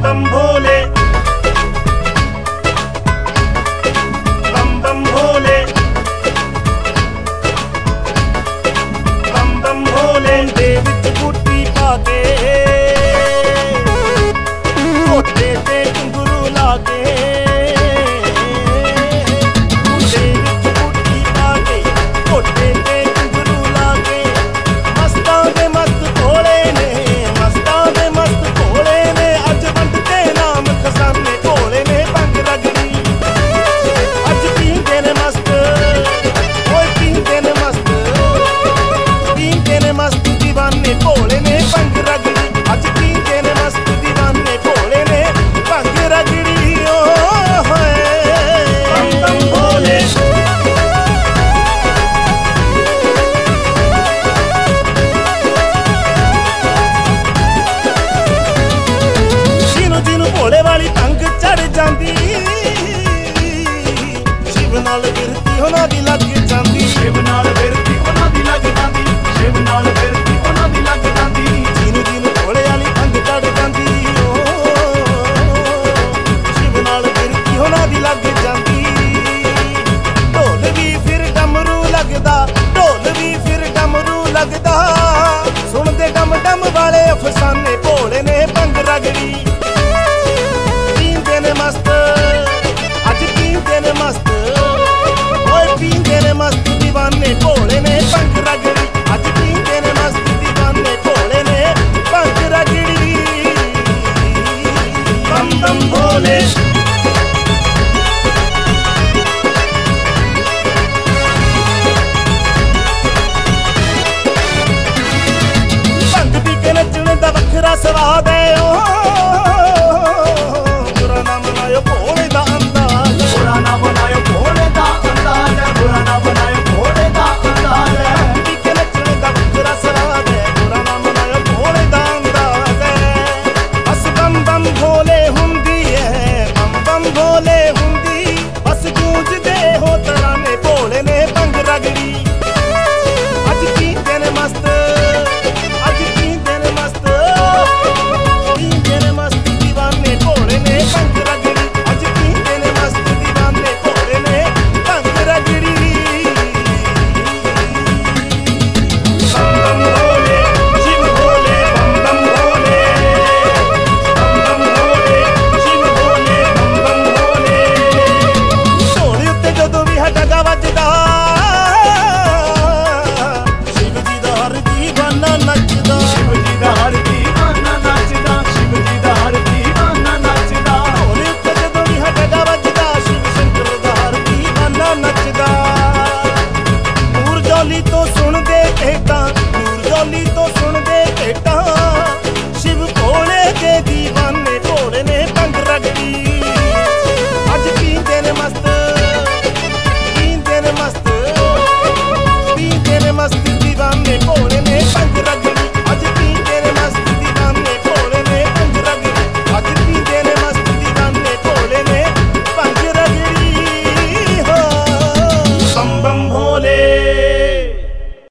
बम भोले, बम बम भोले, बम बम भोले। दे विच बूटी पा के कोटे ते घुंघरू ला के, दे विच बूटी पा के कोटे ते घुंघरू ला के। मस्तां दे मस्त भोले ने, मस्तां दे मस्त भोले ने। अज वंडदे नाम खजाने भोले ने भंग रगड़ी। अज पींदे ने मस्त, ओए पींदे ने मस्त, पींदे ने मस्त दीवाने भोले ने भंग